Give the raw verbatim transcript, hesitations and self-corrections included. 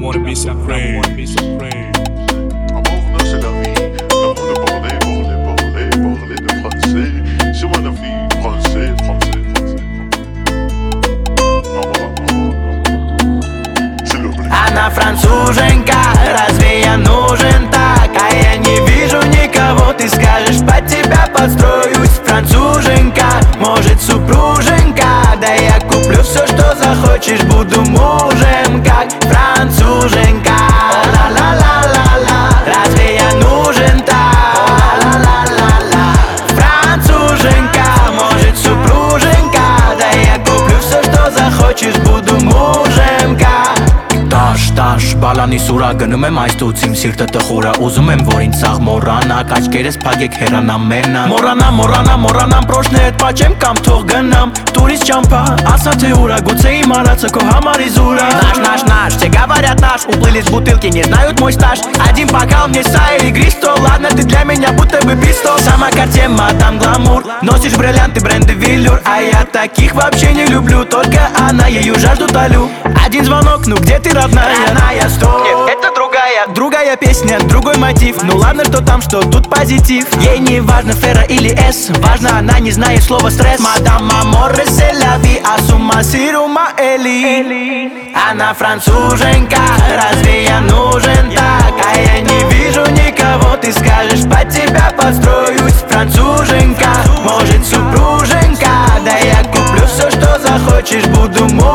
L'amour est suprême. Amour, non, c'est la vie. L'amour de parler, parler, parler, parler de français. C'est moi la fille, français, français, français. C'est le blé. Она француженка, разве я нужен так? А я не вижу никого, ты скажешь, под тебя подстроюсь. Француженка, может супруженка, да я куплю все, что захочешь, буду мужем, как француженка. Ла-ла-ла-ла-ла, разве я нужен так? Ла-ла-ла-ла, француженка, может супруженка, да я куплю все, что захочешь, буду мужем, как Տաշ, տաշ, բալանի սուրա գնում եմ այս տուցիմ սիրտը տխուրա Ուզում եմ որ ինձ սաղ մորանակ, աչկերես պագեք հերանամ մենակ Մորանամ, մորանամ, մորանամ, պրոշն է հետ պաչեմ կամ թող գնամ Տուրիս ճամպա, ասա թե ուրա, գուցե իմ արածը քո համար իզուրա Наш, наш, наш, все говорят наш, уплыли с бутылки, не знают мой стаж Один бокал мне сай, игри сто, ладно ты для меня будто бы пистол Сама картема, там гламур, носишь бриллианты, бренды велюр А я таких вообще не люблю, только она, ее жажду толю Один звонок, ну где ты, родная? Она, я сто. Нет, это другая, другая песня, другой мотив Ну ладно, что там, что тут позитив Ей не важно Фера или С Важно, она не знает слова стресс Мадам Аморе, c'est la vie, а сумма сирума Эли Она француженка, разве я нужен так? А я не вижу никого, ты скажешь, под тебя подстроюсь Француженка, может супруженка, да я куплю все, что захочешь, буду мой